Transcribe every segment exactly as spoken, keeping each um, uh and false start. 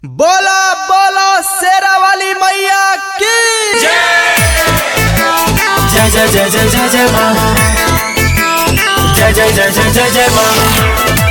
बोलो बोलो शेरा वाली मैया की जय जय जय जय जय जय माँ जय जय जय जय जय जय माँ।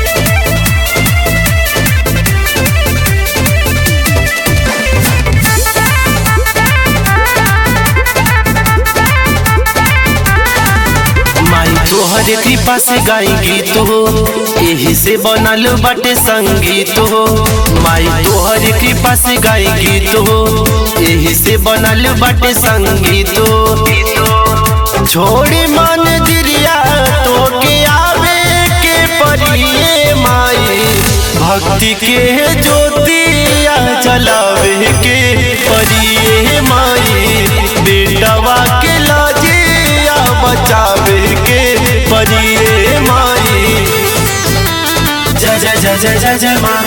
माई तोहरे कृपा से गाई गीत हो, एही से बनल बाटे संगीत हो। माई तोहरे कृपा से गाई गीत हो, एही से बनल बाटे संगीत हो। छोड़ी मन दिरिया तो के आवे के परिये माई, भक्ति के ज्योतिया जलावे के परिये माई। बेटवा के लाजिया बचावे के परिये माई। जय जय जय जय जय जय माँ,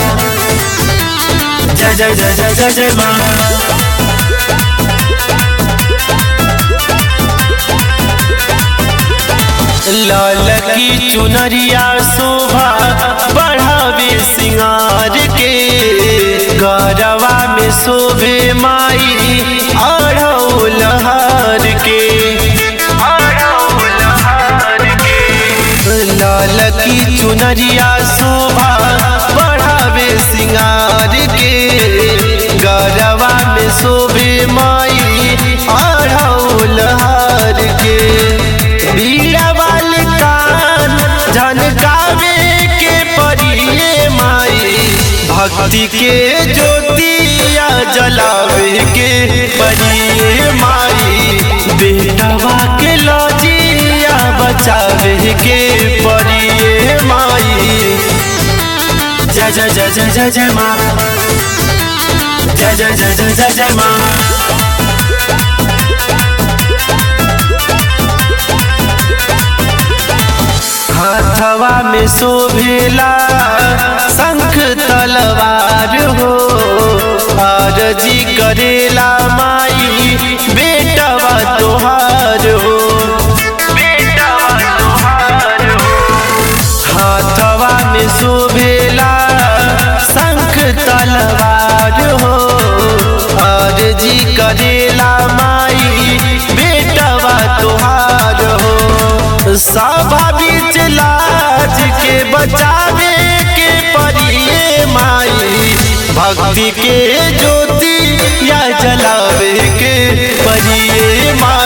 जय जय जय जय जय जय माँ। लाल की चुनरिया शोभा बढ़ावे सिंगार के, गरवा में शोभे माई अढ़ौल हार के। लाल की चुनरिया शोभा बढ़ावे सिंगार के, गरवा में शोभे माई अढ़ौल हार के। बीड़ा वाले कान झनकावे के परिये माई, भक्ति के ज्योतिया जलावे के परिये माई। बेटवा के लजिया बचावे के परिये माई। जय जय जय जय जय जय माँ, जय जय जय जय जय जय माँ। हाथवा में शोभेला शंख तलवार हो, आरजी करेला माई बेटवा तोहार हो। हाथवा में शोभेला शंख तलवार हो, आरजी करेला माई बेटवा तोहार हो। सभा बीच लाज के बचावे के परिये माई, भक्ति के ज्योति या जलावे के परिये माई।